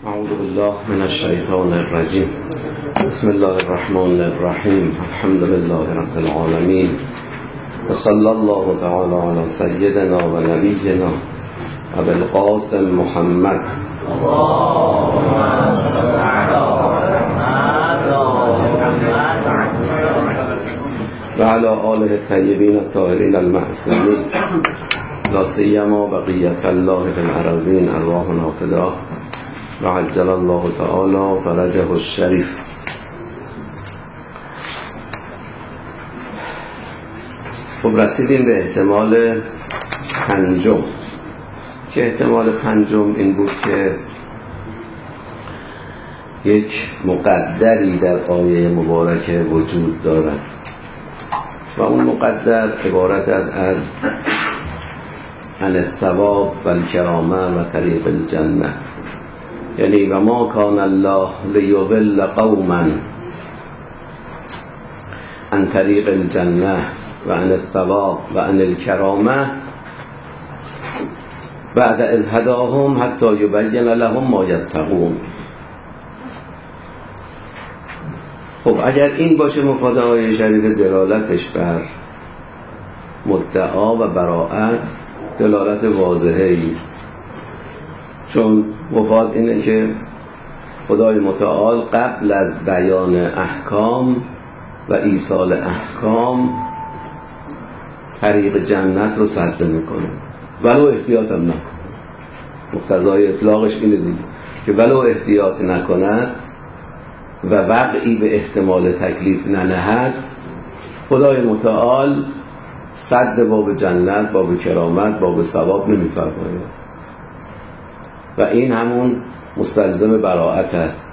اعوذ بالله من الشیطان الرجیم. بسم الله الرحمن الرحیم. الحمد لله رب العالمین و صلی الله تعالی علی سیدنا و نبینا ابی القاسم محمد و علی آله الطیبین الطاهرین المعصومین لا سیما بقیة الله فی الارضین ارواحنا فداه و عجل الله تعالی فرجه الشریف. خب رسیدیم به احتمال پنجم که احتمال پنجم این بود که یک مقدری در آیه مبارکه وجود دارد و اون مقدر عبارت از عن الثواب و الکرامه و طریق الجنه، یعنی و ما کان الله لیضل قوما عن طریق الجنه و عن الثواب و عن الکرامه بعد از هداهم حتی یبین لهم ما یتقون. خب اگر این باشه مفاد آیه شریف دلالتش بر مدعا و براءت دلالت واضحه است، چون مفاد اینه که خدای متعال قبل از بیان احکام و ایصال احکام طریق جنت رو سد میکنه، ولو احتیاط هم نکنه. مقتضای اطلاقش اینه دیگه که ولو احتیاط نکند و وقعی به احتمال تکلیف ننهد، خدای متعال سد باب جنت، باب کرامت، باب ثواب نمیفرماید و این همون مستلزم براءت است.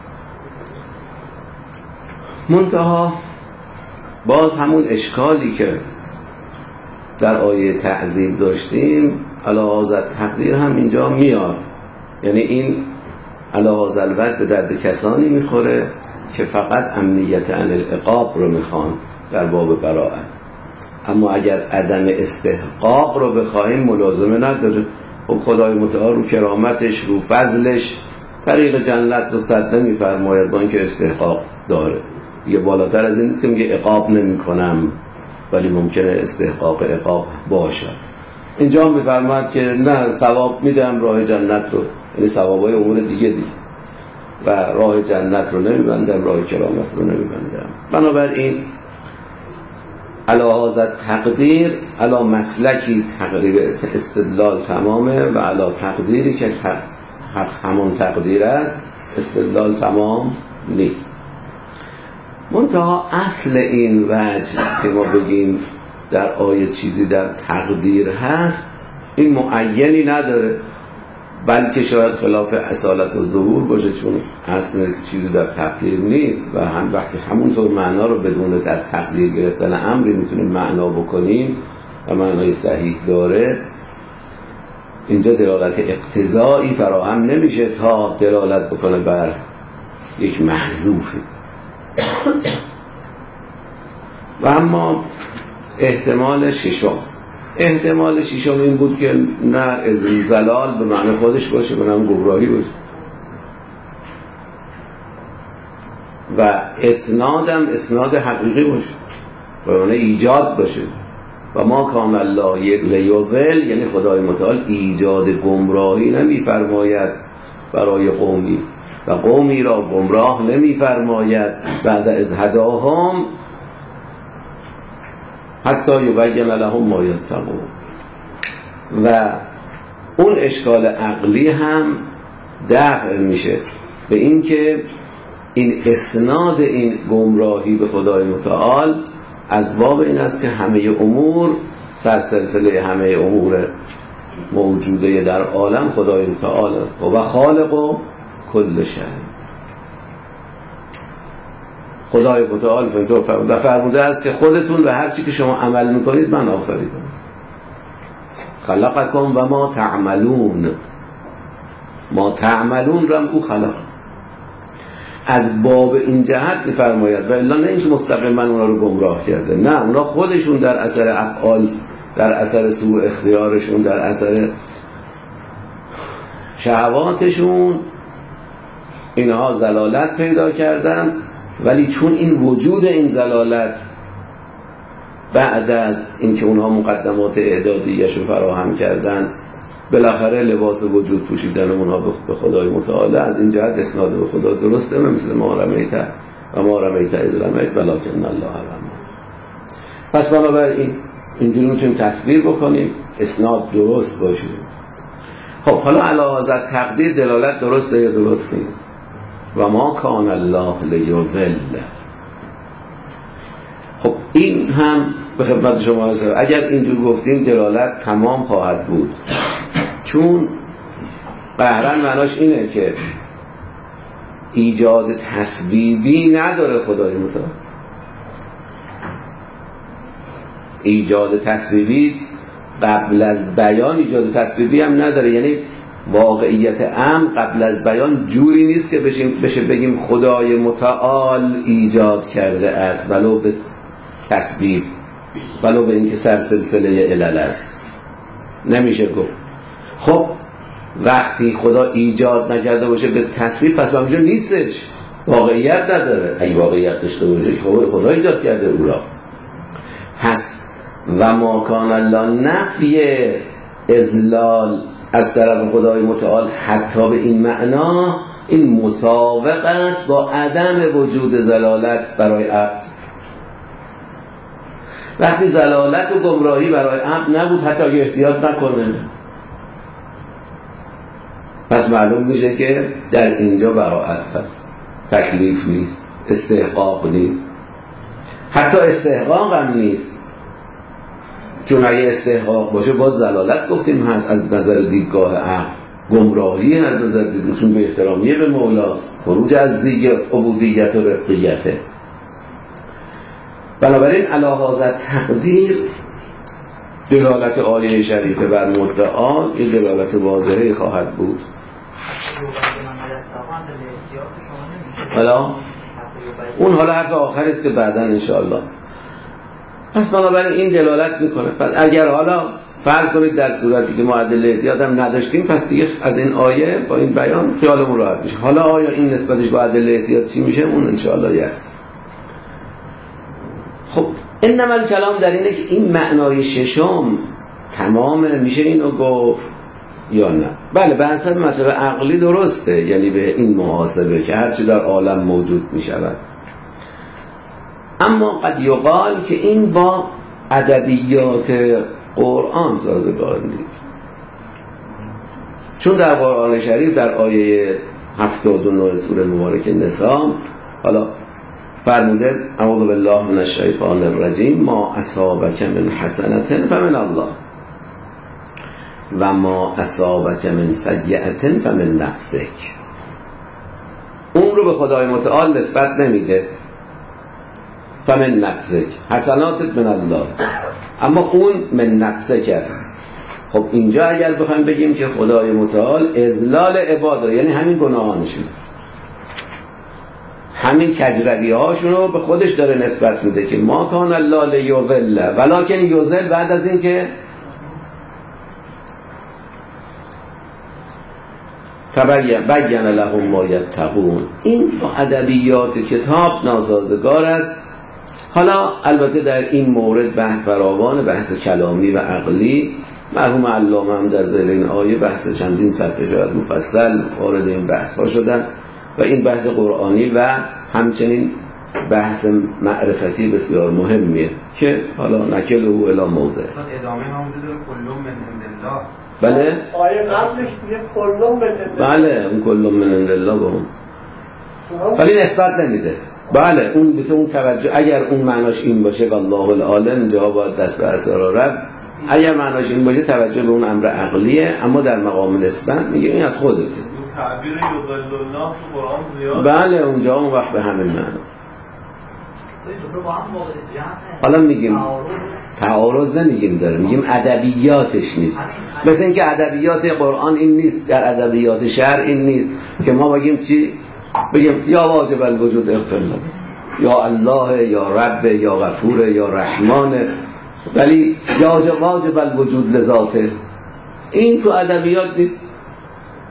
منتها باز همون اشکالی که در آیه تعذیب داشتیم علی هذا التقدیر هم اینجا میاد، یعنی این علی هذا الوجه به درد کسانی میخوره که فقط امنیت عن العقاب رو میخوان در باب براءت، اما اگر عدم استحقاق رو بخوایم ملازمه نداره. خب خدای متعال رو کرامتش، رو فضلش طریق جنت رو سد نمیفرماید با اینکه استحقاق داره. یه بالاتر از این نیست که میگه عقاب نمی کنم ولی ممکنه استحقاق عقاب باشه. اینجا هم میفرماید که نه، ثواب میدم راه جنت رو، یعنی ثوابای امور دیگه و راه جنت رو نمیبندم، راه کرامت رو نمیبندم. بنابراین علی هذا التقدیر علی مسلکی تقریب استدلال تمامه و علی تقدیری که همون تقدیر است استدلال تمام نیست. منتها اصل این وجه که ما بگیم در آیه چیزی در تقدیر هست این معینی نداره، بلکه شاید خلاف اصالت و ظهور باشه، چون اصل چیزی در تقدیر نیست و هم وقتی همونطور معنا رو بدون در تقدیر گرفتن امری میتونیم معنا بکنیم و معنای صحیح داره، اینجا دلالت اقتضایی فراهم نمیشه تا دلالت بکنه بر یک محذوفی. و اما احتمال ششم این بود که نه زلال به معنی خودش باشه، به معنی گمراهی باشه و اسنادم اسناد حقیقی باشه، به معنی ایجاد باشه. و ما کان الله لیضل، یعنی خدای متعال ایجاد گمراهی نمیفرماید برای قومی و قومی را گمراه نمیفرماید بعد از هداهم حتی یبین لهم ما یتقون. و اون اشکال عقلی هم دفع میشه به این که این اسناد این گمراهی به خدای متعال از باب این است که همه امور سرسلسله همه امور موجوده در عالم خدای متعال است و خالق و کل شیء. خدای متعال فرموده است که خودتون و هر چی که شما عمل میکنید من آفریدم. خلقکم و ما تعملون، ما تعملون را او خلق. از باب این جهت میفرماید و الا نه اینکه مستقیما اونا رو گمراه کرده، نه، اونا خودشون در اثر افعال، در اثر سوء اختیارشون، در اثر شهواتشون اینها ضلالت پیدا کردن، ولی چون این وجود این ضلالت بعد از اینکه اونها مقدمات اعدادیش رو فراهم کردن بالاخره لباس وجود پوشیدن اونها به خدای متعال، از این جهت اسناد به خدا درسته، مثل ما رمیت و ما رمیت اذ رمیت ولکن الله رمی. پس بنابراین اینجوری میتونیم تصویر بکنیم اسناد درست باشه. خب حالا علی هذا تقدیر دلالت درسته یا درست نیست؟ و ما کان الله لیضل. خب این هم به خدمت شما رسید. اگر اینجور گفتیم دلالت تمام خواهد بود، چون قهرن معناش اینه که ایجاد تسبیبی نداره خدای متعال. ایجاد تسبیبی قبل از بیان ایجاد تسبیبی هم نداره، یعنی واقعیت امر قبل از بیان جوری نیست که بشه بگیم خدای متعال ایجاد کرده است ولو به تسبیب، ولو به اینکه سلسله علل است، نمیشه گفت. خب وقتی خدا ایجاد نکرده باشه به تسبیب، پس همونجا نیستش، واقعیت نداره. اگه واقعیت داشته باشه خدا ایجاد کرده او را. پس و ما کان الله نفی اذلال از طرف خدای متعال حتی به این معنا، این مساوق است با عدم وجود ضلالت برای عبد. وقتی ضلالت و گمراهی برای عبد نبود حتی اگه احتیاط نکنه، پس معلوم میشه که در اینجا براءت هست، تکلیف نیست، استحقاق نیست، حتی استحقاق هم نیست، چون اگه استحقاق باشه باز ضلالت گفتیم هست از نظر دیدگاه عقل، گمراهی از نظر دیدگاه، چون به احترامیه به مولاست، خروج از دیگه عبودیت و رقیته. بنابراین علی هذا تقدیر دلالت آیه شریفه بر مدعا یه دلالت واضحه خواهد بود. حالا اون حالا حرف آخر است که بعداً انشاءالله. پس بنابراین این دلالت میکنه. پس اگر حالا فرض کنید در صورتی که ما ادله احتیاط هم نداشتیم، پس دیگه از این آیه با این بیان خیالمون راحت میشه. حالا آیا این نسبتش با ادله احتیاط چی میشه؟ اون انشاءالله یاد. خب انما الکلام در اینه که این معنای ششم تمامه، میشه اینو گفت یا نه؟ بله به حسب مطلب عقلی درسته، یعنی به این محاسبه که هرچی در عالم موجود میشود. اما قد یقال که این با ادبیات قرآن سازگار نیست، چون در قرآن شریف در آیه 79 سوره مبارکه نساء حالا فرموده اعوذ بالله من الشیطان الرجیم ما اصابک من حسنة فمن الله و ما اصابک من سیئة فمن نفسک. اون رو به خدای متعال نسبت نمیده، فمن نفسک، حسناتت من الله، اما اون من نفسک است. خب اینجا اگر بخوایم بگیم که خدای متعال اذلال عباد رو، یعنی همین گناهانشون، همین کجروی هاشون رو به خودش داره نسبت میده که ما کان الله لیضل ولکن یضل، بعد از این که بین لهم ما یتقون. این با ادبیات کتاب ناسازگار است. حالا البته در این مورد بحث فراوان، بحث کلامی و عقلی، مرحوم علامه هم در ذیل این آیه بحث چندین صفحه شاید مفصل وارد این بحث ها شدن و این بحث قرآنی و همچنین بحث معرفتی بسیار مهمیه که حالا نکله او الی موضع. ادامه هم داره کلهم من عند الله. بله آیه قبلش میگه کلهم من عند الله. بله اون کلهم من عند الله به اون، ولی نسبت نمیده. بله اون بسه اون توجه، اگر اون معناش این باشه که الله العالم، جا باید دست به اسرار رفت. اگر معناش این باشه توجه به اون امر عقلیه، اما در مقام نسبت میگه این از خودته. تعبیر یضل الله تو قرآن زیاد. بله اونجا اون وقت به همین معناست. حالا میگیم تعارض نمیگیم داره، میگیم ادبیاتش نیست. مثل اینکه ادبیات قرآن این نیست، در ادبیات شرع این نیست که ما بگیم چی؟ بگیم یا واجب الوجود اغفر لنا، یا الله، یا رب، یا غفور، یا رحمان، ولی یا واجب الوجود لذاته. این تو ادبیات نیست.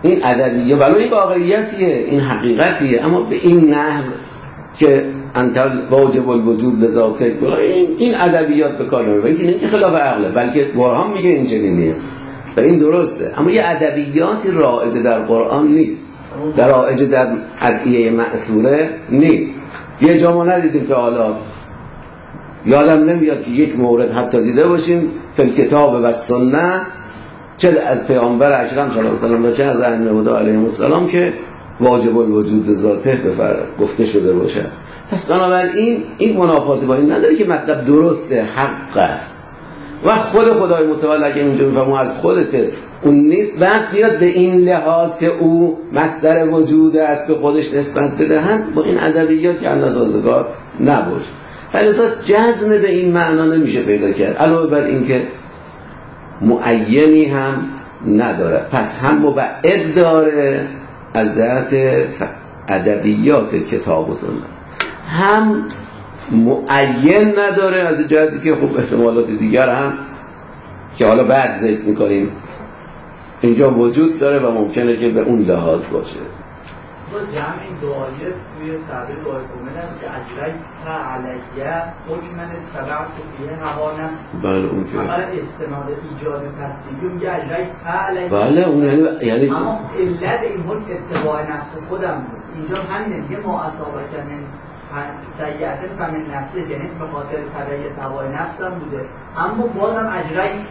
این ادبیه ولو این واقعیتیه، این حقیقتیه، اما به این نحو که انت واجب الوجود لذاتک این ادبیات به کار نمیبره. این که خلاف عقله، بلکه برهان میگه این چنینیه و این درسته، اما یه ادبیاتی رایج در قرآن نیست، در رایج در ادعیه مأثوره نیست. یه جا ما ندیدیم تا حالا، یادم نمیاد که یک مورد حتی دیده باشیم فی الکتاب و سنت، چه از پیامبر اکرم صلی الله علیه و سلم و چه از ائمه هدا علیهم السلام که واجب الوجود ذاته گفته شده باشه. پس بنابراین این منافاتی با این نداره که مطلب درسته، حق است و خود خدای متعال اگه اینجا میفهمه از خودته اون نیست، بعد بیاد به این لحاظ که او مصدر وجود است به خودش نسبت بدهند، با این ادبیات که اندازه‌گذار نباشه. فلذا جزم به این معنا نمیشه پیدا کرد، علاوه بر این که معینی هم نداره، پس هم مبعد داره از جهت ادبیات کتاب و سنت، هم معین نداره از جهتی که خب احتمالات دیگر هم که حالا بعد ذکر میکنیم اینجا وجود داره و ممکنه که به اون لحاظ باشه. با جمع این دو آیه توی تعبیر دعای کومل است که اجریت علیه حکمن تبعت فیه هوا نفس. بله اون که اول استناد ایجاد تصدیقی میگه اجریت علیه. بله اون یعنی اما علت این حکم اتباع نفس خودم بود. اینجا همینه دیگه ما اصابه کنن سیئت فمن نفسه، یعنی به خاطر تبع نفسم بوده، اما بازم اجریت.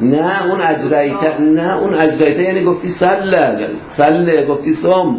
نه اون اجریت یعنی گفتی سله گفتی صوم،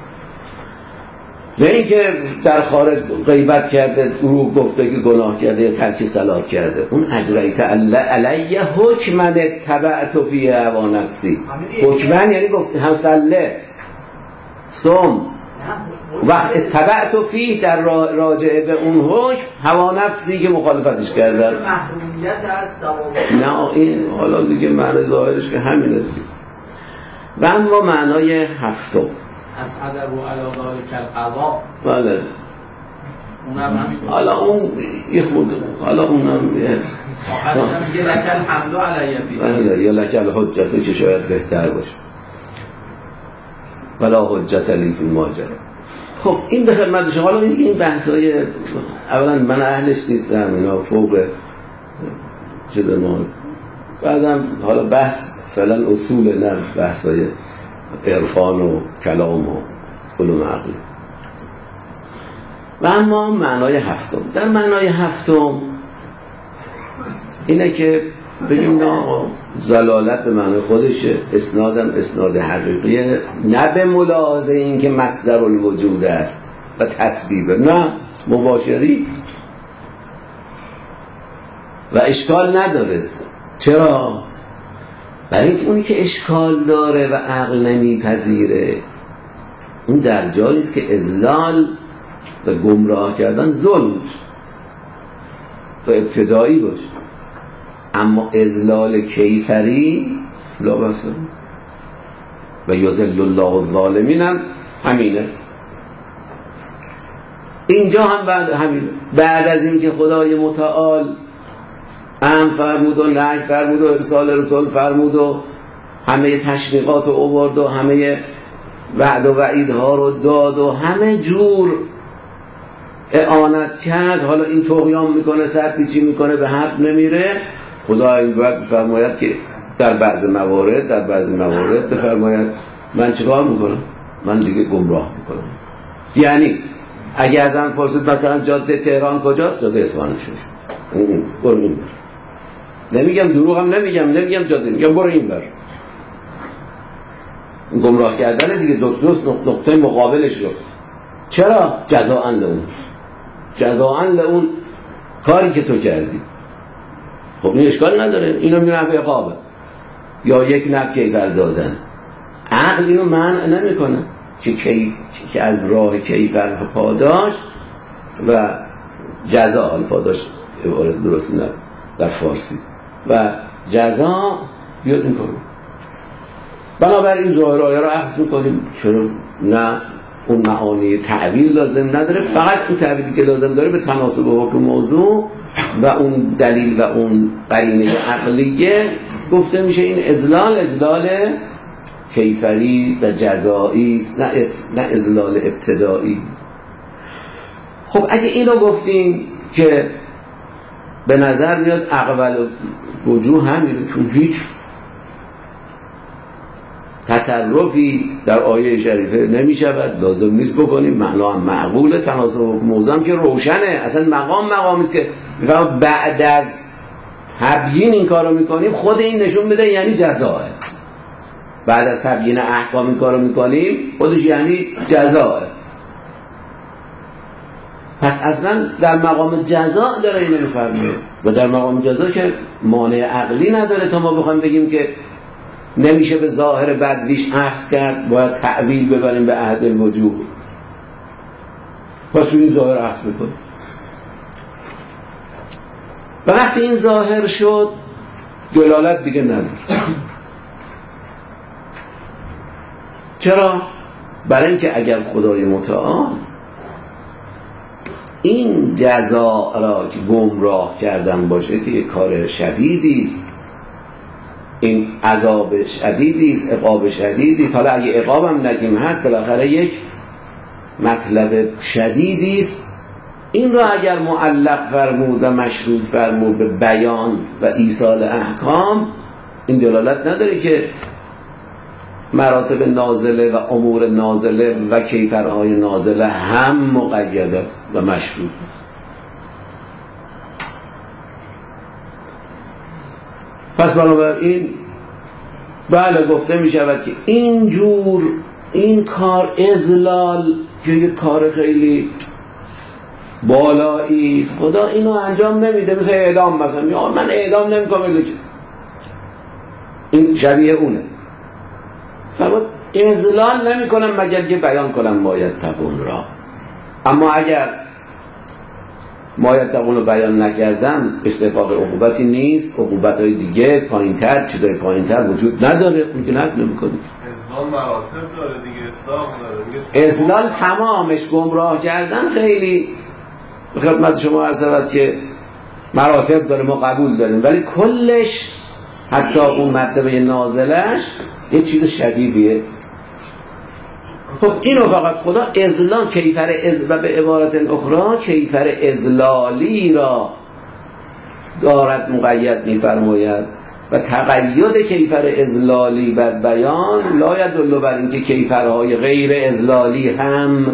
نه اینکه در خارج غیبت کرده دروغ گفته که گناه کرده یا ترک صلات کرده. اون اجریت علیه حکمن تبعت فیه هوا نفسی، حکمن یعنی گفتی هم سله صوم، وقت تبعت فیه در راجعه به اون حکم هوا نفسی که مخالفتش کردن محرومیت از ثواب. نه این حالا دیگه معنی ظاهرش که همینه دیگه. و اما معنای هفتم از عدر و علاقه کالقضا. بله اونم حالا اون یه خود حالا اونم یه لک الحمد علیه فیه، بله یا لک الحجت که شاید بهتر باشه، ولا حجت لی فی الماجرا. خب این به خدمت شما. حالا این بحثای اولا من اهلش نیستم، اینا فوق چیز ماست، بعدم حالا بحث فعلا اصول نه بحثای عرفان و کلام و علوم عقلی. و اما معنای هفتم، در معنای هفتم اینه که بگیم نه زلالت به معنای خودشه، اسنادم اسناد حقیقیه، نه به ملاحظه این که مصدر الوجود است و تسبیبه، نه مباشری و اشکال نداره. چرا؟ برای اینکه اونی که اشکال داره و عقل نمیپذیره اون در جاییست که اضلال و گمراه کردن ظلم و ابتدایی باشه، اما اضلال کیفری لا بسه و یذل الله الظالمین هم همینه. اینجا هم بعد از اینکه خدای متعال امر فرمود و نهی فرمود و ارسال رسول فرمود و همه تشویقات رو آورد و همه وعد و وعیدها رو داد و همه جور اعانت کرد، حالا این طغیان میکنه، سرپیچی میکنه، به حق نمیره، خدا این وقت بفرماید که در بعض موارد بفرماید من چیکار میکنم؟ من دیگه گمراه میکنم. یعنی اگه ازم پرسید مثلا جاده تهران کجاست؟ جاده اصفهان شد. برو این بر. نمیگم دروغم، نمیگم جاده، میگم برو این بر. گمراه کردن دیگه دوست نقطه مقابلش رو. چرا؟ جزاءً لأون کاری که تو کردی. خب این اشکال نداره، اینو میرن به عقابه یا یک نب کیفر دادن. عقل اینو منع نمیکنه که از راه کیفر پاداش و جزا، پاداش عبارت درستی نه در فارسی، و جزا بیاد این کنه. بنابراین ظاهر آیه رو اخذ میکنیم. چرا نه؟ اون معانی تعبیر لازم نداره، فقط اون تعبیری که لازم داره به تناسب حکم موضوع و اون دلیل و اون قرینه عقلیه گفته میشه. این اضلال کیفری و جزایی است، نه اذلال ابتدایی. خب اگه اینو گفتیم که به نظر میاد اقبل وجوه همینه، چون هیچ تصرفی در آیه شریفه نمی شود، لازم نیست بکنیم، معنا هم معقوله، تناسب موضوع که روشنه، اصلا مقامی است که بعد از تبیین این کارو میکنیم، خود این نشون بده یعنی جزاه. بعد از تبیین احکام این کارو میکنیم خودش یعنی جزاه. پس اصلا در مقام جزا داره اینو میفرمه، و در مقام جزا که مانع عقلی نداره تا ما بخوایم بگیم که نمیشه به ظاهر بدویش اخذ کرد، باید تعویل ببریم به عهد الوجوب. پس این ظاهر اخذ بکنیم. و وقتی این ظاهر شد دلالت دیگه نداره. چرا؟ برای اینکه اگر خدای متعال این جزا را که گمراه کردن باشه که یک کار شدیدی است، این عذاب شدیدی است، عقاب شدیدی است، حالا اگه عقاب هم نگیم هست، بالاخره یک مطلب شدیدی است، این را اگر معلق فرمود و مشروط فرمود به بیان و ایصال احکام، این دلالت نداره که مراتب نازله و امور نازله و کیفرهای نازله هم مقید است و مشروط است. پس بنابراین بله گفته می شود که اینجور این کار اذلال که یک کار خیلی بالایی است، خدا اینو انجام نمیده، مثل اعدام مثلا، من اعدام نمیکنم، این شبیه اونه. فرمود اذلال نمی کنم مگر که بیان کنم مایتقون را. اما اگر مایتقون رو بیان نکردم استحقاق عقوبتی نیست، عقوبت‌های دیگه پایین‌تر، چیزای پایین‌تر وجود نداره، اون که نفی نمی‌کنی. اذلال مراتب داره دیگه، اطلاق داره. اذلال تمامش گمراه کردن خیلی خدمت شما عرض شود که مراتب داره، ما قبول داریم، ولی کلش حتی اون مرتبه نازلش یه چیز شدیدیه. خب اینو فقط خدا اذلال کیفر و به عبارت اخرى کیفر اذلالی را دارد مقید می‌فرماید و تقید کیفر اذلالی بر بیان لا یدل بر اینکه کیفرهای غیر اذلالی هم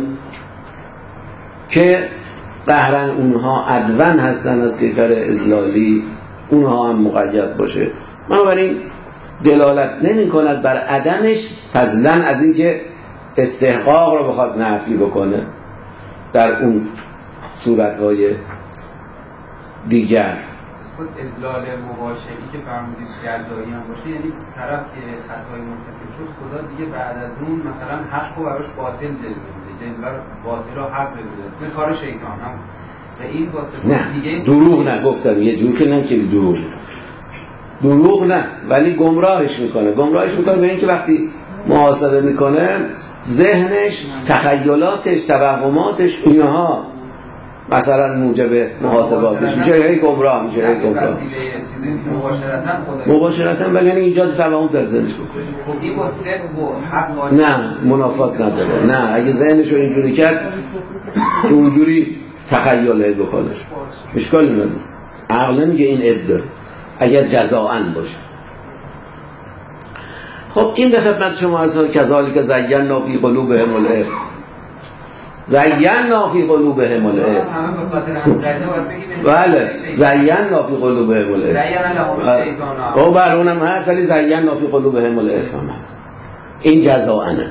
که قهرن اونها ادون هستن از کیفر اذلالی اونها هم مقید باشه. بنابراین دلالت نمی کند بر عدمش، فضلا از اینکه استحقاق رو بخواد نفی بکنه در اون صورتهای دیگر. خود اذلال مباشری که فرمودید جزایی هم باشه، یعنی طرف که خطای مرتکب شد خدا دیگه بعد از اون مثلا حق رو براش باطل جلوه میده، جلوه باطل رو حق جلوه به کار شیطان هم و این واسه دیگه دروغ نه گفتم یه جور که نه که دروغ نه، ولی گمراهش میکنه به اینکه وقتی محاسبه میکنه ذهنش، تخیلاتش، توهماتش اینها مثلا موجب محاسباتش میشه، یعنی گمراه میشه. مباشرتاً ولی یعنی ایجاد توهم در ذهنش بکنه. خب این با صدق و حق نه منافات نداره. نه اگه ذهنش رو اینجوری کرد که اونجوری تخیله بکنه اشکالی نداره. عقل میگه این عده اگر جزاءن باشه. خب این به خدمت شما اصلا کذالک زینا فی قلوبهم الاثم، زینا فی قلوبهم الاثم، بله زینا فی قلوبهم الاثم، او بر اونم هست ولی زینا فی قلوبهم الاثم هست، این جزاءنه.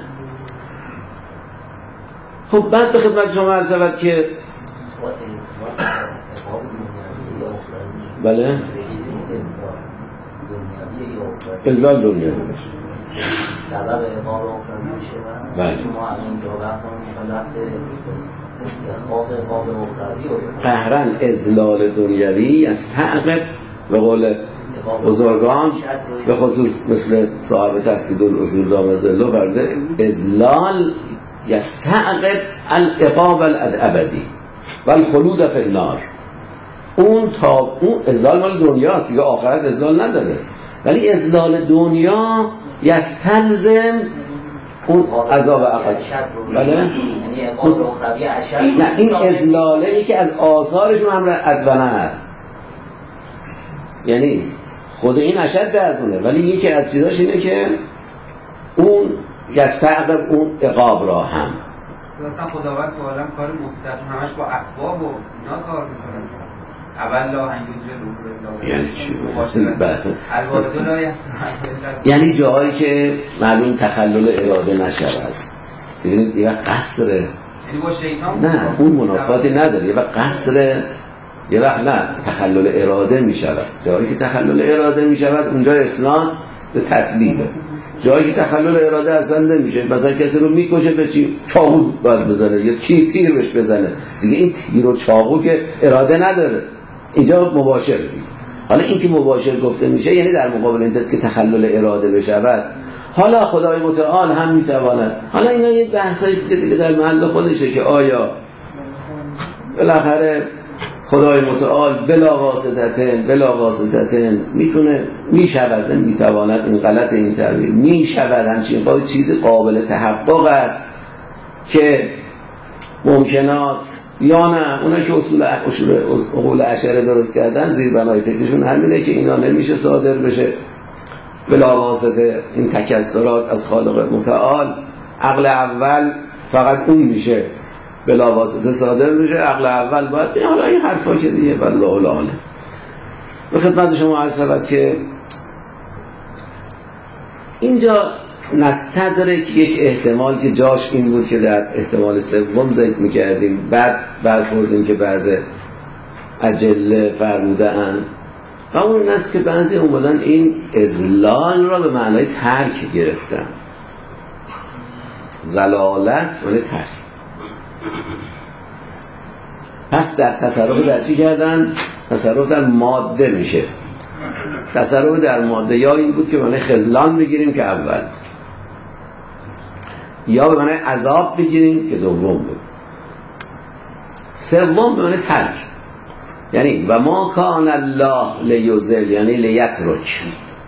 خب بعد به خدمت شما اصلا که بله اذلال دنیوی سبب اقامه اخروی میشه. بله شما اینجا بحث استحقاق اقامه اخروی قهرن اذلال دنیوی یستعقب به قول بزرگان به خصوص مثل صاحب تسدید الاصول دام ذلو فرده اذلال یستعقب العقاب الابدی و الخلود فی النار. اون اذلال مال دنیاست، دیگه آخرت اذلال نداره، ولی اذلال دنیا یستلزم اون عذاب عقل. بله؟ یعنی عقاب اخروی اشد. نه، این اذلاله یکی از آثارشون هم ادونه است. یعنی خود این اشد از اونه، ولی یکی از چیزاش اینه که اون یستعقب اون عقاب را هم. اصلا خداوند تو عالم کار مستقیم همش با اسباب و اینا کار میکنه. اول لا هنگوز یعنی چی؟ یعنی جاهایی که معلوم تخلل اراده نشود. ببینید یه قصر، یعنی با شیطان نه اون منافاتی نداره، یه وقت قصر، یه وقت نه تخلل اراده میشود. جایی که تخلل اراده میشود اونجا اسلام به تسلیمه. جایی که تخلل اراده اصلا نمیشه، مثلا کسی رو میکشه به چی؟ چاقو باید بزنه یا تیر بهش بزنه دیگه. این تیر و چاقو که اراده نداره، اینجا مباشر دیگه. حالا این که مباشر گفته میشه یعنی در مقابل این که تخلل اراده بشود. حالا خدای متعال هم میتواند، حالا اینا یه بحثاییست که دیگه در محل خودشه که آیا بالاخره خدای متعال بلا واسطتن میتونه، میشود، نمیتواند، این غلط این تعبیر، میشود همچین قاعده چیز قابل تحقق است که ممکنات یا نه. اونا که اصول عشره درست کردن زیر بنای فکرشون همینه که اینا نمیشه صادر بشه بلا واسطه. این تکثرات از خالق متعال، عقل اول فقط اون میشه بلا واسطه صادر میشه، عقل اول باید. حالا این حرفا که دیگه والله العالی. به خدمت شما عرض شود که اینجا نستدرک یک احتمال که جاش این بود که در احتمال سوم ذکر میکردیم، بعد برخوردیم که بعض اجله فرموده اند و اون است که بعضی اومدن این اذلال را به معنای ترک گرفتن. زلالت معنی ترک. پس در تصرف در چی کردن؟ تصرف در ماده میشه. تصرف در ماده یا این بود که معنی خذلان بگیریم که اول، یا به معنی عذاب بگیریم که دوم بود. سوم به معنی ترک، یعنی و ما کان الله لیذل، یعنی لیترک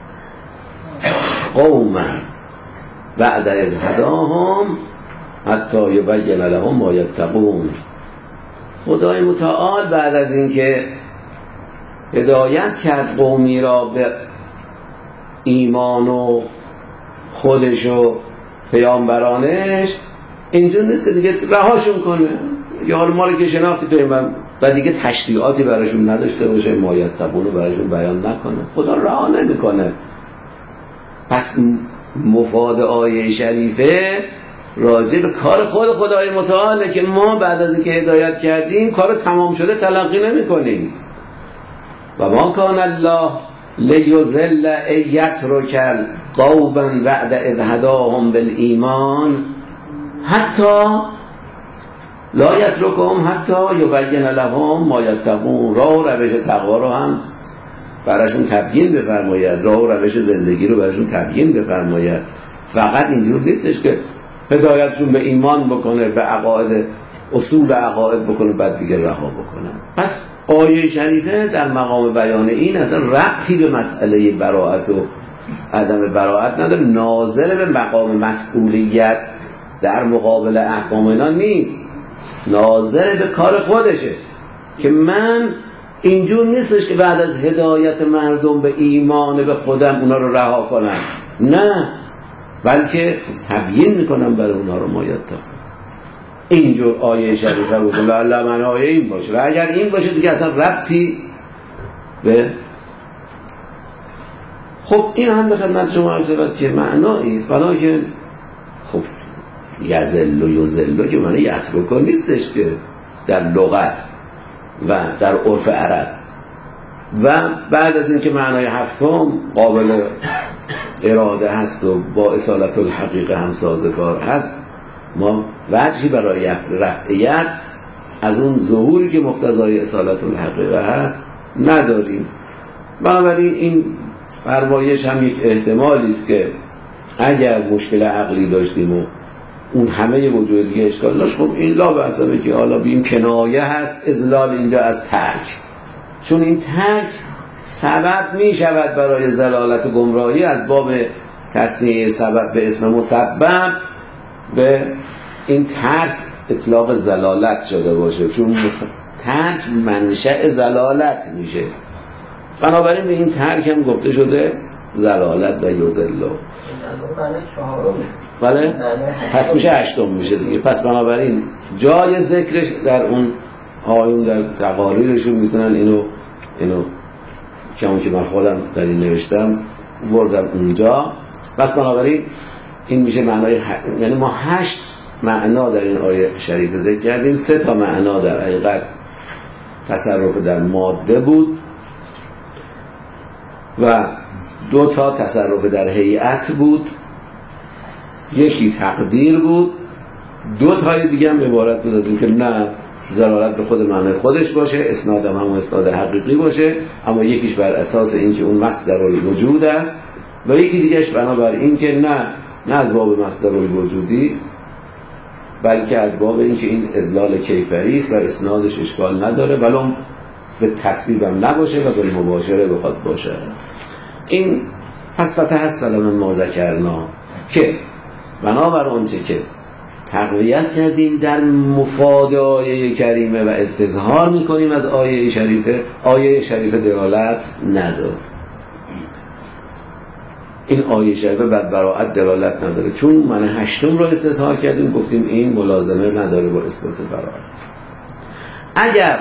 قوما بعد از هداهم حتی یبین لهم ما یتقون. خدای متعال بعد از اینکه هدایت کرد قومی را به ایمان و خودش و پیامبرانش، اینجور نیست که دیگه رهاشون کنه یا حال ما رو که شناختی تو این و دیگه تشریعاتی براشون نداشته باشه، ما یتقون رو براشون بیان نکنه. خدا رها نمیکنه. پس مفاد آیه شریفه راجع به کار خود خدای متعاله که ما بعد از اینکه هدایت کردیم کار تمام شده تلقی نمی کنیم. و ما کان الله لیذل ایترک قوما بعد اذ هداهم بالایمان حتی لا یترکهم حتی یبین لهم ما یتقون. راه و روش تقوا رو هم براشون تبیین بفرماید، راه و روش زندگی رو براشون تبیین بفرماید. فقط اینجور نیستش که هدایتشون به ایمان بکنه، به عقاید، اصول عقاید بکنه بعد دیگه رها بکنه. پس آیه شریفه در مقام بیان این اصلا ربطی به مسئله براءت و عدم براءت نداره، ناظر به مقام مسئولیت در مقابل احکام اینا نیست، ناظر به کار خودشه که من اینجور نیستش که بعد از هدایت مردم به ایمان به خودم اونا رو رها کنم، نه، بلکه تبیین میکنم برای اونا رو ما یاد. اینجور آیه شریفه بود لعل من آیه این باشه، و اگر این باشه دیگه اصلا ربطی به. خب این هم به خدمت شما عرض شود که معنایی است، بلا که خب یذل و یذل که معنی یترک نیستش که در لغت و در عرف عرب. و بعد از اینکه معنای هفتم قابل اراده هست و با اصالت الحقیقه هم سازگار هست، ما وجهی برای رفعیت از اون ظهوری که مقتضای اصالت الحقیقه هست نداریم. بنابراین این فرمایش هم یک احتمالی است که اگر مشکل عقلی داشتیم و اون همه وجود دیگه اشکال داشت، خب این لا بحثمه که حالا بیم کنایه هست اذلال اینجا از ترک، چون این ترک سبب می شود برای زلالت و گمراهی از باب تصنیه سبب به اسم مسبب به این ترک اطلاق زلالت شده باشه، چون ترک منشأ زلالت میشه، بنابراین به این ترک هم گفته شده زلالت و یضل. بله؟ پس میشه هشتم میشه دیگه. پس بنابراین جای ذکرش در اون آیون در تقاریرشون میتونن اینو کمون که من خودم در این نوشتم بردم اونجا. پس بنابراین این میشه معنای یعنی ما 8 معنا در این آیه شریف ذکر کردیم. 3 تا معنا در حقیقت تصرف در ماده بود و 2 تا تصرف در هیئت بود، 1 تقدیر بود، 2 تای دیگه هم عبارت بود از این که نه ضرورت به خود معنی خودش باشه، اسناد هم همون اسناد حقیقی باشه، اما یکیش بر اساس این که اون مصدر الوجود است و یکی دیگهش بنابر این که نه از باب مصدر الوجودی بلکه از باب این که این اذلال کیفری است و اسنادش اشکال نداره ولو به تسبیب هم نباشه و به مباشره بخواد باشه. این پس فتحصل من ما ذکرنا که بنابر اونچه که تقویت کردیم در مفاد آیه کریمه و استظهار میکنیم از آیه شریفه دلالت نداره. این آیه شریفه بر براءت دلالت نداره، چون من 8 رو استظهار کردیم گفتیم این ملازمه نداره با اثبات براءت. اگر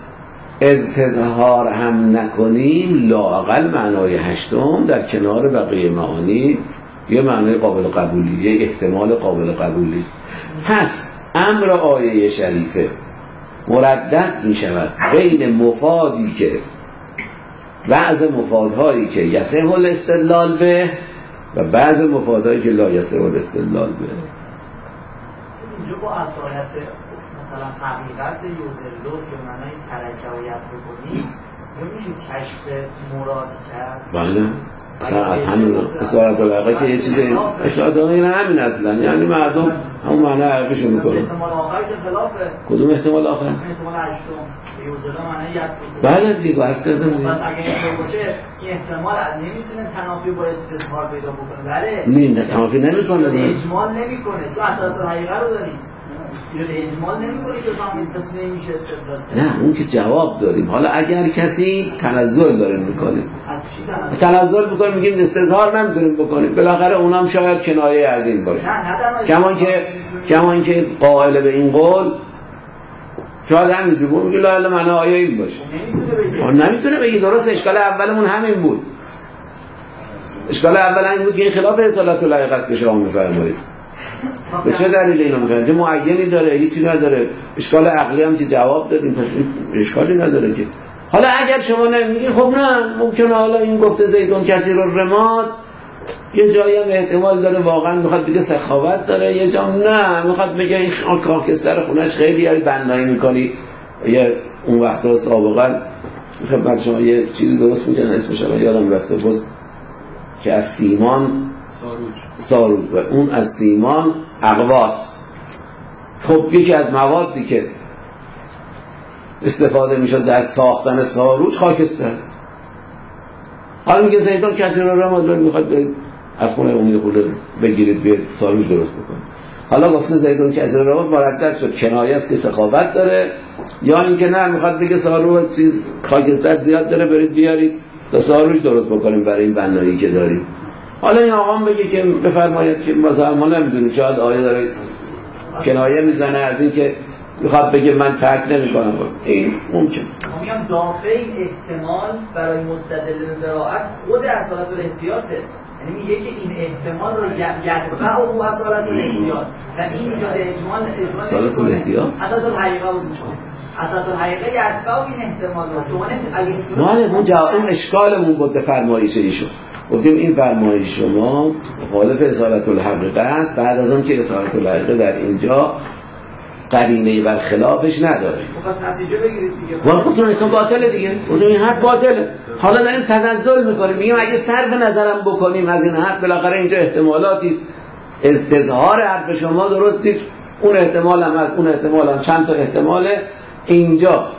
استظهار هم نکنیم لااقل معنای 8 در کنار بقیه معانی یه معنی قابل قبولی، یه احتمال قابل قبولی. پس امر آیه شریفه مردد می شود بین مفادی که بعض مفادهایی که یصح الاستدلال به و بعض مفادهایی که لا یصح الاستدلال به. اینجا با اصالت مثلا حقیقت یوزلو که معنی ترکه و یترک نیست یا میشه کشف مراد کرد؟ بله اصلا از همین اصالت الحقه که یه چیز اصالت الحقه همین اصلا، یعنی مردم همون معنی حقیقیشو میکنن. احتمال آخر که خلافه. کدوم احتمال آخر؟ احتمال 8 یوزلو معنی یترک. بله دیگه بحث کردم. پس اگه این باشه این احتمال نمیتونه تنافی با استظهار پیدا بکنه. بله. تنافی نمیکنه. اجمال نمیکنه چون اصالت الحقه رو داریم. اجمال نمی‌کنه که فهمید پس نمیشه استدلال. نه اون که جواب دادیم. حالا اگر کسی تنزل داره میکنه، از چی تنزل میکنه میگیم استظهار نمیتونیم بکنیم، بالاخره اونم شاید کنایه از این باشه. کمان که قائل به این قول شاید همینجوری میگه لا اله معنی آیه این باشه. نمیتونه بگه. درست اشکال اولمون همین بود. اشکال اول این بود که این خلاف اصالت الحقه است که شما میفرمایید. به چه دلیل اینو میگن؟ که معینی داره، هیچی نداره. اشکال عقلی هم که جواب دادیم پس اشکالی نداره که. حالا اگر شما نمیگین خب نه ممکنه حالا این گفته زیدون کثیر الرماد یه جایی هم احتمال داره واقعا میخواد بگه سخاوت داره، یه جا نه میخواد بگه این خاکستر خونش خیلی هایی بنایی میکنی. یه اون وقتا سابقا خدمت شما یه چیزی درست میگن اسمش الان یادم رفته باز که از سیمان ساروج و اون از سیمان اقواس. خب یکی از موادی که استفاده میشد در ساختن ساروج خاکستر. حالا میگه زیدان کسی رو رماد میخواد از خونه اون خورده بگیرید بیاد ساروج درست بکنه. حالا گفته زیدان کسی رو رماد مردد شد کنایه است که سخاوت داره، یا اینکه نه میخواد بگه ساروج چیز خاکستر زیاد داره برید بیارید تا ساروج درست بکنیم برای این بنایی که داریم. حالا این آقام بگه که بفرمایید که مثلا ما نمیدونیم شاید آیه داره کنایه میزنه از این که میخواد بگه من ترک نمیکنم. این ممکن میگم دافع این احتمال برای مستدل به براءت خود اصالت الاحتیاطه. یعنی میگه که این احتمال رو یدفع او اصالت الاحتیاط و این ایجاد اجمال اصالت الاحتیاط اصالت الحقیقه رو میکنه. اصالت الحقیقه یدفع این احتمال رو شما نمیتونید اگه اون اشکالمون بود به فرمایش ایشون گفتیم این فرمایش شما مخالف اصالت الحقیقه است، بعد از اون که اصالت الحقیقه در اینجا قرینه بر خلافش نداره. پس نتیجه بگیرید دیگه. گفتم این باطله دیگه. گفتم این حرف باطله. حالا داریم تنزل میکنیم میگیم اگه صرف نظرم بکنیم از این حرف بالاخره اینجا احتمالاتی است. استظهار حرف شما درست نیست. اون احتمال هم از اون احتمال هم چند تا احتماله اینجا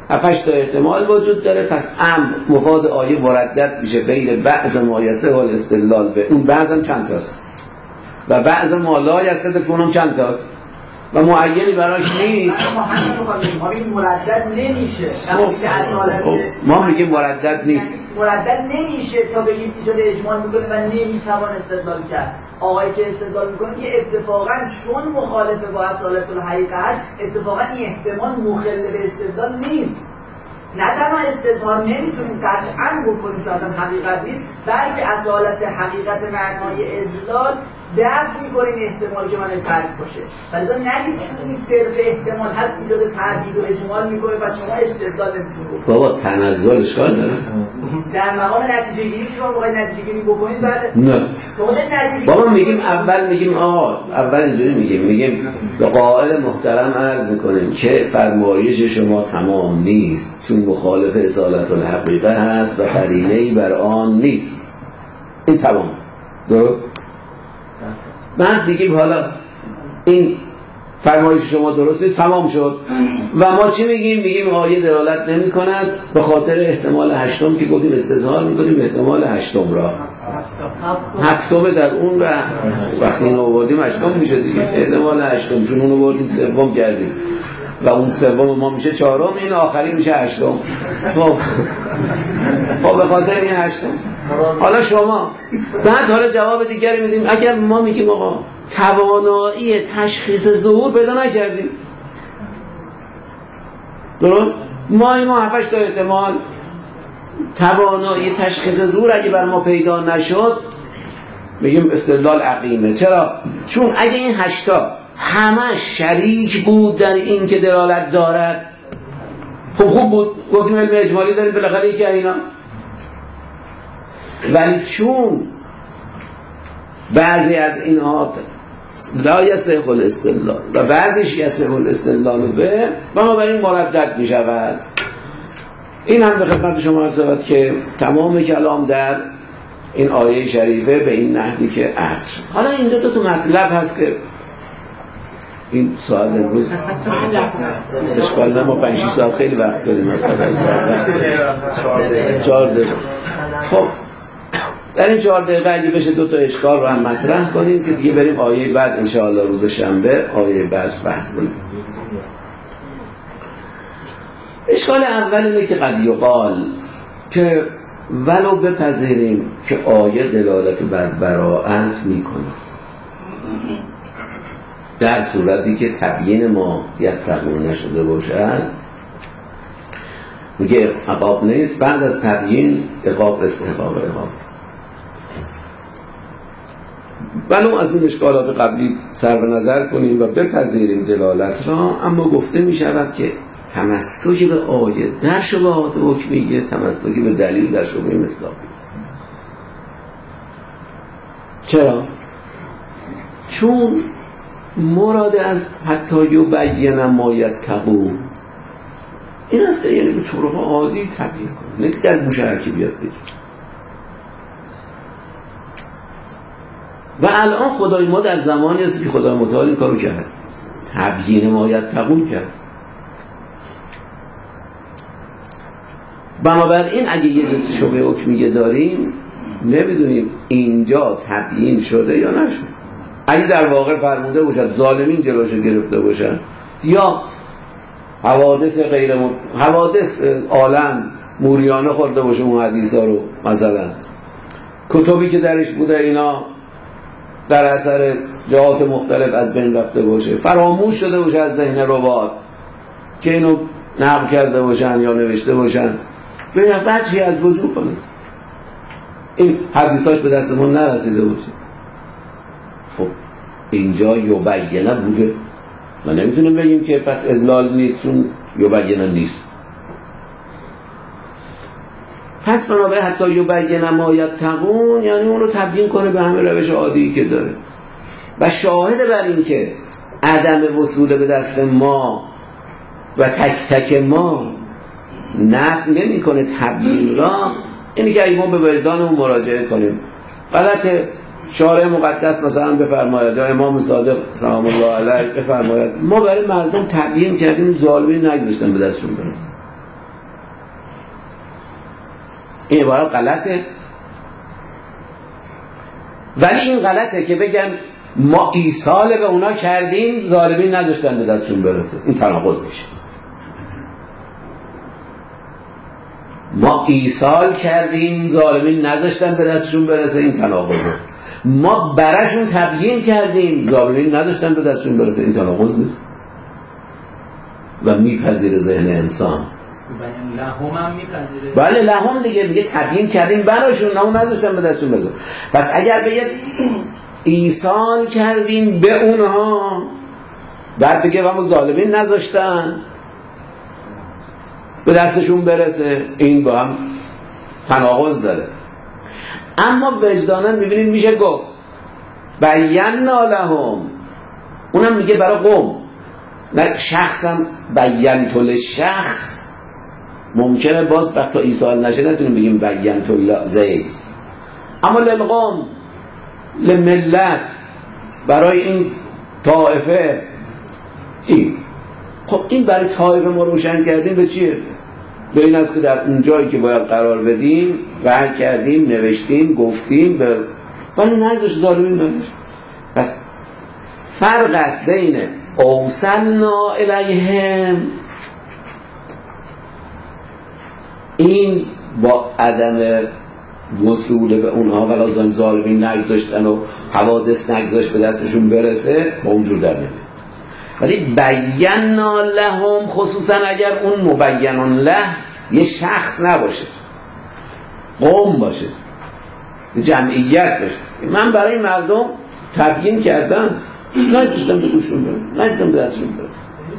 7 تا احتمال وجود داره، پس امر مفاد آیه مردد میشه بین بعض ما یصح الاستدلال به اون بعض هم چند تاست و بعض ما لا یصح به اونم چند تاست و معینی براش نیست. ما میگیم مردد نمیشه، ما میگیم مردد نیست، مردد نمیشه تا بگیم ایجاد اجمال میکنه و نمیتوان استدلال کرد. آقایی که استدلال میکنه یه اتفاقا چون مخالفه با اصالت الحقیقه هست، اتفاقا این احتمال مخل به استدلال نیست. نه تنها استظهار نمیتونیم قطعا بکنیم چون اصلا حقیقت نیست، بلکه اصالت حقیقت معنای اضلال دفع میکنه این احتمال که من ترک باشه. ولی نگید چون این صرف احتمال هست ایجاد تردید و اجمال میکنه پس شما استدلال نمیتونید بکنید. بابا تنزل اشکال داره در مقام نتیجه گیری که شما بخواید نتیجه گیری بکنید بله نه بابا میگیم اول اینجوری میگیم به قائل محترم عرض میکنیم که فرمایش شما تمام نیست چون مخالف اصالت الحقیقه هست و قرینه‌ای بر آن نیست. این تمام درست؟ بعد میگیم حالا این فرمایش شما درست نیست، تمام شد. و ما چی میگیم؟ میگیم آیه دلالت نمی کند به خاطر احتمال 8 که گفتیم استظهار میکنیم احتمال 8 را 7 در اون و وقتی این آوردیم 8 میشه دیگه احتمال 8 چون اون آوردیم 3 کردیم و اون 3 ما میشه 4 این آخری میشه 8. خب به خاطر این 8 حالا شما بعد حالا جواب دیگری میدیم. اگر ما میگیم آقا توانایی تشخیص ظهور پیدا نکردیم درست؟ ما 7 تا احتمال توانایی تشخیص ظهور اگه بر ما پیدا نشد میگیم استدلال عقیمه. چرا؟ چون اگه این 8 همه شریک بود در این که دلالت دارد خب خوب بود گفتیم علم اجمالی داریم بالاخره یکی اینا. ولی چون بعضی از اینها لا یصح الاستدلال و بعضیش یصح الاستدلال به بنابراین مردد می شود. این هم به خدمت شما عرض شود که تمام کلام در این آیه شریفه به این نحوی که عصر. حالا اینجا دو تا مطلب هست که این ساعت امروز اشکال نه ما 5-6 ساعت خیلی وقت داریم 4 دقیقه. خب در این 4 دقیقه اگه بشه 2 تا اشکال رو هم مطرح کنیم که دیگه بریم آیه بعد انشاءالله روز شنبه آیه بعد بحث کنیم. اشکال اول اینه که قد یقال که ولو بپذیریم که آیه دلالت بر براءت میکنه در صورتی که تبیین ما یتقون نشده باشد میگه عقاب نیست، بعد از تبیین عقاب استحقاق عقاب است. ولو از این اشکالات قبلی صرف نظر کنیم و بپذیریم دلالت را، اما گفته می شود که تمسک به آیه در شبهات حکمیه تمسک به دلیل در شبهه مصداقیه. چرا؟ چون مراد از حتی یبین ما یتقون این است یعنی به طرق عادی تبیین کنه، نه که در گوشه هرکی بیاد بگه. و الان خدای ما در زمانی است که خدای متعال این کارو کرد، تبیین ما یتقون کرد. بنابراین اگه یه جلسه شبهه حکمیه داریم نمیدونیم اینجا تبیین شده یا نشده. اگه در واقع فرموده باشد ظالمین جلوشو گرفته باشن یا حوادث عالم موریانه خورده باشه اون حدیثا رو، مثلا کتبی که درش بوده اینا در اثر جهات مختلف از بین رفته باشه، فراموش شده باشه از ذهن روات که اینو نقل کرده باشن یا نوشته باشن، ببین بچی از وجود کنه این حدیثاش به دست ما نرسیده باشه. خب اینجا یبینه بوده ما نمیتونیم بگیم که پس اضلال نیست چون یبینه نیست. پس بنابراین حتی یبینه ما یتقون یعنی اون رو تبیین کنه به همه روش عادی که داره و شاهد بر این که عدم وصول به دست ما و تک تک ما نفی نمی کنه تبیین را، اینی که اگه ما به وجدانمون مراجعه کنیم غلطه شارع مقدس مثلا بفرماید یا امام صادق سلام الله علیه بفرماید ما برای مردم تبیین کردیم ظالمین نگذاشتن به دستشون برسن. این عبارت غلطه، ولی این غلطه که بگن ما ایصال به اونا کردیم ظالمین نداشتن به دستشون برسه. این تناقض میشه. ما ایصال کردیم ظالمین نذاشتن به دستشون برسه، این تناقضه. ما براشون تبیین کردیم ظالمین نداشتن به دستشون برسه، این تناقض نیست و میپذیره ذهن انسان. لهم هم میپذیره. بله لهم دیگه، میگه تبیین کردیم براشون، نه اون نذاشتن به دستشون برسه. پس اگر بگه ایصال کردیم به اونها، بعد بگه و همون ظالمین نذاشتن به دستشون برسه، این با هم تناقض داره. اما وجدانا میبینید میشه گفت بینا لهم، اونم میگه برای قوم، نه شخصم بینت للشخص. ممکنه باز وقتا ایصال نشه نتونیم بگیم بینت زید، اما للقوم، لملت، برای این طائفه. این خب این برای طائفه ما روشن کردیم به چیه؟ به این است که در اون جایی که باید قرار بدیم وحی کردیم، نوشتیم، گفتیم، ولی نذاشت، ظالمین نذاشت. پس فرق است بین اوصلنا الیهم، این با عدم وصول به اونها و لازم ظالمین نگذاشتن و حوادث نگذاشت به دستشون برسه، با اونجور در نمید. ولی بینا لهم، خصوصا اگر اون مبینن له یه شخص نباشه، قوم باشه، جمعیت باشه. من برای مردم تبیین کردم، نگذاشتم به گوشون برسه، نگذاشتم به دستشون برسه.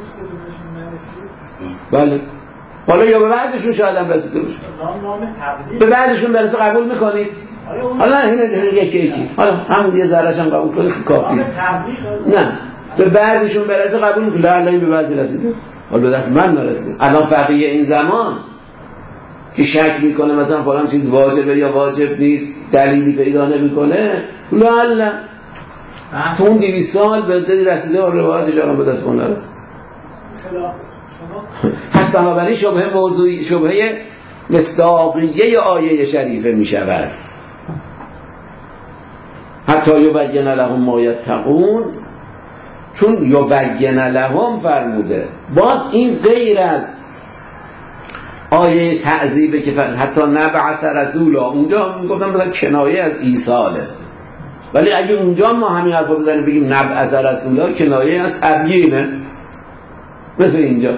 بله، حالا یا به بعضشون شاید هم رسیده باشه، به بعضشون برسه قبول میکنید؟ حالا این یکی حالا همون یه ذره‌اش هم قبول کنید کافیه. نه، به بعضشون برسه قبول میکنید، لا این به بعضی رسیده، حالا به دست من نرسیده. الان فقیه این زمان که شک میکنه مثلا فلان چیز واجبه یا واجب نیست، دلیلی پیدا نمیکنه، لا تو اون 200 سال به دلی رسیده و روایتش الان به دست من نرسیده. پس بنابراین شبهه موضوعی، شبهه مصداقیه آیه شریفه می شود. حتی یبین لهم ما یتقون، چون یبین لهم فرموده، باز این غیر از آیه تعذیبه که حتی نبعث رسولا، اونجا گفتم مثلا کنایه از ایصاله، ولی اگه اونجا ما همین حرفا بزنیم بگیم نبعث رسولا، کنایه از تبیینه، مثل اینجا.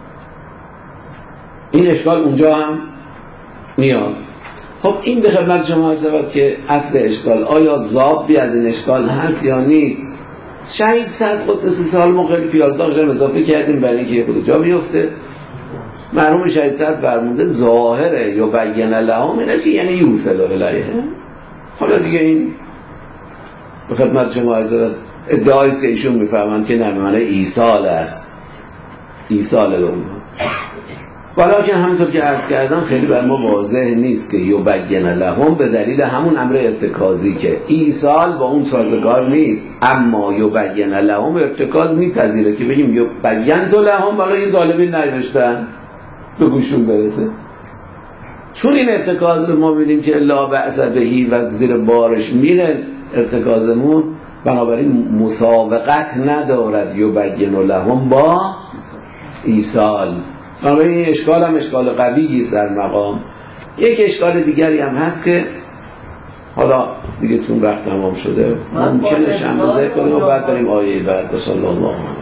این اشکال اونجا هم میاد. خب این به خدمت شما عرض شود که اصل اشکال، آیا ضابطی از این اشکال هست یا نیست؟ شهید صد قدس سال ما خیلی پیازداغش هم اضافه کردیم برای اینکه یه خود جا بیفته. مرحوم شهید صد فرموده ظاهره یا بیان لهم اینه که یعنی یوصل الیه. حالا دیگه این به خدمت شما عرض شود ادعاییست که ایشون میفهمند که نه معنی ایصال است، ایصال به اون ولیکن همونطور که عرض کردم خیلی بر ما واضح نیست که یبین لهم به دلیل همون امر ارتکازی که ایصال با اون سازگار نیست، اما یبین لهم ارتکاز میپذیره که بگیم یبین لهم برای ظالمین نذاشتن به گوشون برسه. چون این ارتکاز رو ما می‌بینیم که لا بأس بهی و زیر بارش میره ارتکازمون، بنابراین مسابقت ندارد یبین لهم با ایصال. بنابراین این اشکال هم اشکال قویی است در مقام. یک اشکال دیگری هم هست که حالا دیگه چون وقت تمام شده ممکنه شنبه کنیم و بعد بریم آیه بعد. صلی الله علیه